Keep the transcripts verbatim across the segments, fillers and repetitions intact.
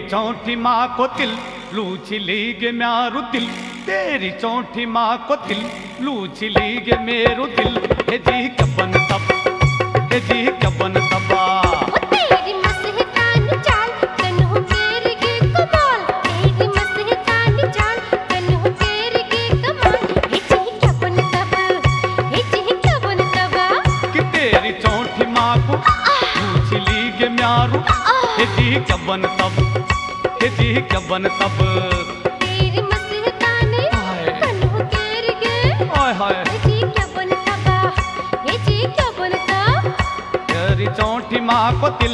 चौठी माँ को तिल लूचिलीगे म्यारू दिल, तेरी चौठी माँ को तिल लूचिलीगे मेरू दिल। हे जी कबन तब, हे जी कबन तबा। तेरी मस्तानी चाल कन्हू तेरी के कमाल, तेरी मस्तानी चाल कन्हू तेरी के कमाल। हे जी कबन तब, हे जी कबन तबा। कि तेरी चौठी माँ को लूचिलीगे म्यारू, हे जी कबन तब, हे जी कबन तब। तेरी मस्तानी कन्हू तेरी के, हाय हाय हे जी कबन तबा, हे जी कबन तब। तेरी चौठी माँ को तिल।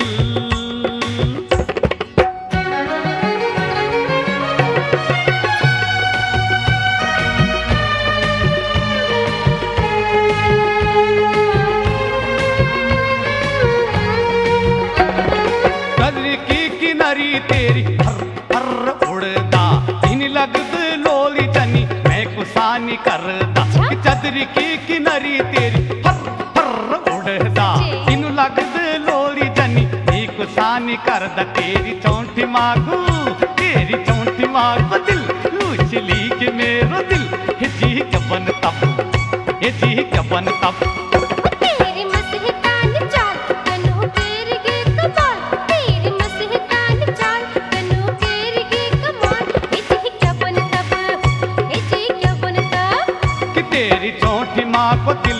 कजरी की किनारी तेरी हर हर उड़दा, इन लगद लोली जनी मैं कुसानी करदा। चदरी की किनारी तेरी हर हर उड़दा, इन लगद लोली जनी मैं कुसानी करदा। तेरी चौठी माँ को, तेरी चौठी माँ को दिल लूचली के मेरो दिल। हे जी कबन तब, हे जी कबन तब। तेरी मस्तानी चाल कन्हू तेरी के कमाल, तेरी मस्तानी चाल कन्हू तेरी के कमाल। हे जी कबन तब, हे जी कबन तब। कि तेरी चौठी माँ को दिल।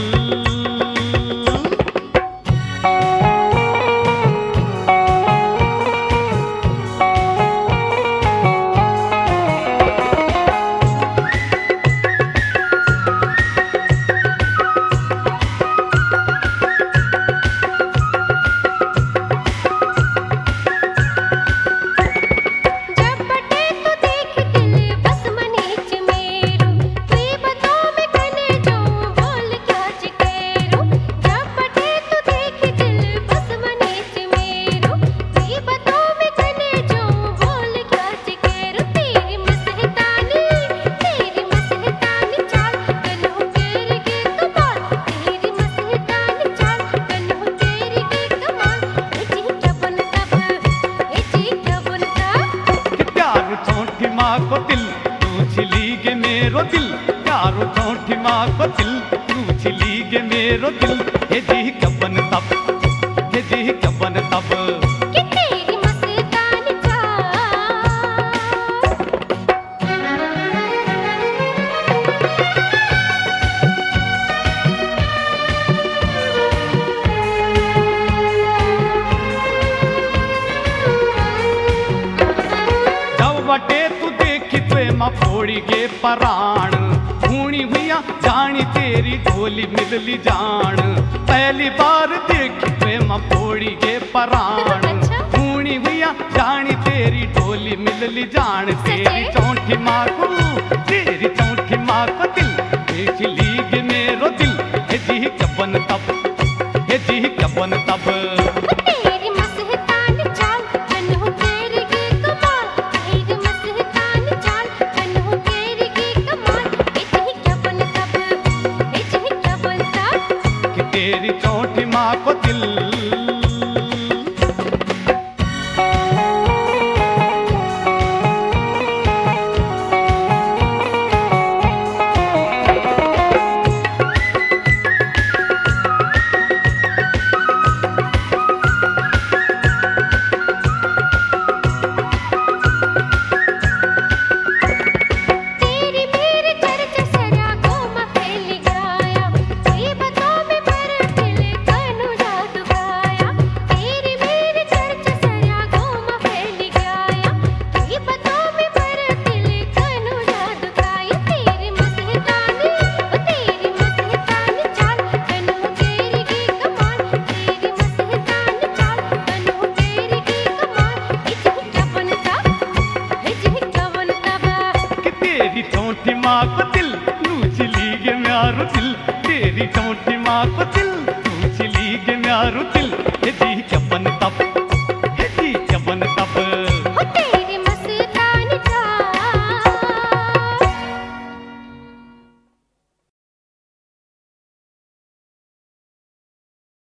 जब बटे तू देख दिल बस मनीच मेरू, तुई बतो मैं कने जो बोल क्या चिकेरू। जब बटे तू देख दिल बस मनीच मेरू, तुई बतो मैं कने जो बोल क्या चिकेरू। तेरी मस्तानी, तेरी मस्तानी चाल कन्हू तेरी के कमाल, तेरी मस्तानी चाल कन्हू तेरी के कमाल। हे जी कबन तब, हे जी कबन तब। कि प्यारू चौठी माँ को दिल लूचली के मेरो दिल, प्यारू चौठी माँ को दिल लूचली के मेरो दिल। हे जी कबन तब, हे जी कबन तब। कि तेरी मस्तानी चाल। जब बटे तू देखी तुए माँ फोड़ी गे पराण, हूणी हुआ जानी तेरी ढोली मिलली जान। पहली बार देखी तुए माँ फोड़ी गे पराण, हूणी हुआ जानी तेरी ढोली मिलली जान। तेरी चौठी माँ को, तेरी चौठी माँ को दिल देख लीगे मेरो दिल। हे जी कबन तब, हे जी कबन तब। तेरी मस्तानी चाल कन्हू तेरी के कमाल, तेरी मस्तानी चाल कन्हू तेरी के कमाल। हे जी कबन तब, हे जी कबन तब। कि तेरी चौठी माँ को दिल। तेरी मेरी चर्चा सरा घूम फैल गया, तुई बतो मैं पर दिल कन्हू जादू गाया। तेरी मेरी चर्चा सरा घूम फैल गया, तुई बतो मैं पर दिल कन्हू जादू गाया। तेरी मस्तानी, ओ तेरी मस्तानी चाल कन्हू तेरी के कमाल, तेरी मस्तानी चाल कन्हू तेरी के कमाल। हे जी कबन तब, हे जी कबन तब। कि तेरी चौठी माँ को दिल लूचली गे म्यारू दिल, तेरी चौठी माँ को दिल लूचली गे म्यारू दिल। हे जी